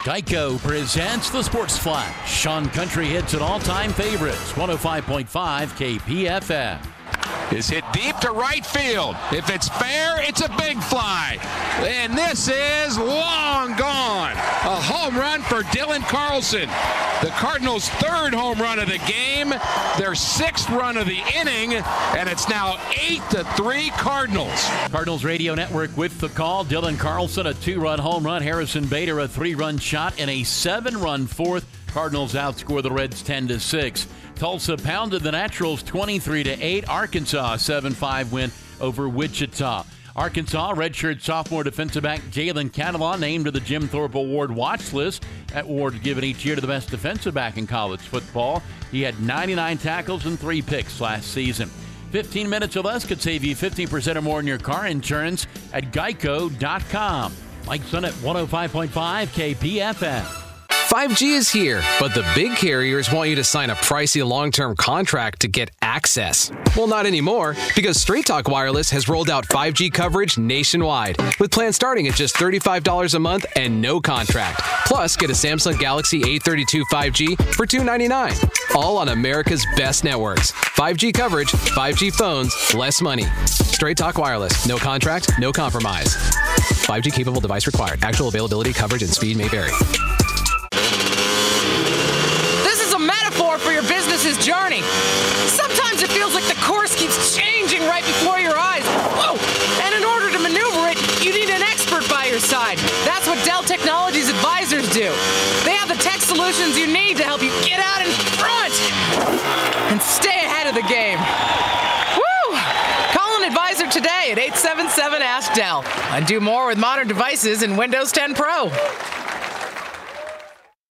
Geico presents the Sports Flash on Country Hits and all-time favorites, 105.5 KPFM. Is hit deep to right field. If it's fair, it's a big fly. And this is long gone. A home run for Dylan Carlson. The Cardinals' third home run of the game, their sixth run of the inning, and it's now 8-3 Cardinals. Cardinals Radio Network with the call. Dylan Carlson, a 2-run home run. Harrison Bader, a 3-run shot, and a 7-run fourth. Cardinals outscore the Reds 10-6. Tulsa pounded the Naturals 23-8. Arkansas, a 7-5 win over Wichita. Arkansas redshirt sophomore defensive back Jalen Catalon named to the Jim Thorpe Award watch list. That award is given each year to the best defensive back in college football. He had 99 tackles and 3 picks last season. 15 minutes or less could save you 50% or more in your car insurance at geico.com. Mike Sun at 105.5 KPFM. 5G is here, but the big carriers want you to sign a pricey long-term contract to get access. Well, not anymore, because Straight Talk Wireless has rolled out 5G coverage nationwide, with plans starting at just $35 a month and no contract. Plus, get a Samsung Galaxy A32 5G for $299, all on America's best networks. 5G coverage, 5G phones, less money. Straight Talk Wireless, no contract, no compromise. 5G capable device required. Actual availability, coverage, and speed may vary. For your business's journey. Sometimes it feels like the course keeps changing right before your eyes. Whoa! And in order to maneuver it, you need an expert by your side. That's what Dell Technologies Advisors do. They have the tech solutions you need to help you get out in front and stay ahead of the game. Woo! Call an advisor today at 877-ASK-DELL and do more with modern devices in Windows 10 Pro.